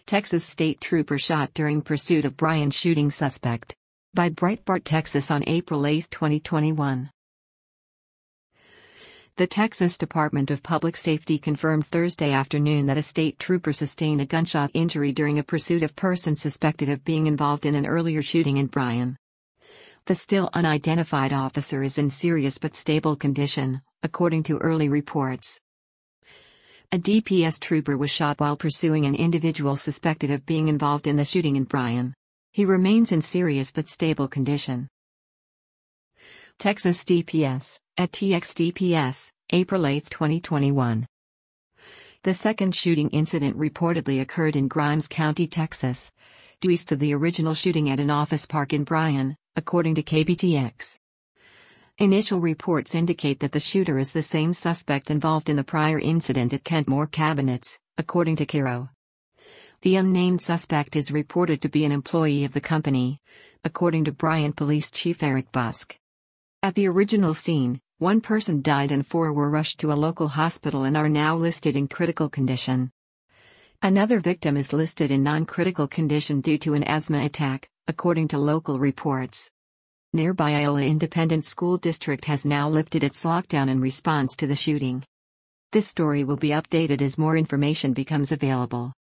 Texas state trooper shot during pursuit of Bryan shooting suspect. By Breitbart Texas on April 8, 2021. The Texas Department of Public Safety confirmed Thursday afternoon that a state trooper sustained a gunshot injury during a pursuit of persons suspected of being involved in an earlier shooting in Bryan. The still unidentified officer is in serious but stable condition, according to early reports. A DPS trooper was shot while pursuing an individual suspected of being involved in the shooting in Bryan. He remains in serious but stable condition. Texas DPS, at TXDPS, April 8, 2021. The second shooting incident reportedly occurred in Grimes County, Texas, due east of the original shooting at an office park in Bryan, according to KBTX. Initial reports indicate that the shooter is the same suspect involved in the prior incident at Kentmore Cabinets, according to KIRO. The unnamed suspect is reported to be an employee of the company, according to Bryan Police Chief Eric Busk. At the original scene, one person died and 4 were rushed to a local hospital and are now listed in critical condition. Another victim is listed in non-critical condition due to an asthma attack, according to local reports. Nearby Iola Independent School District has now lifted its lockdown in response to the shooting. This story will be updated as more information becomes available.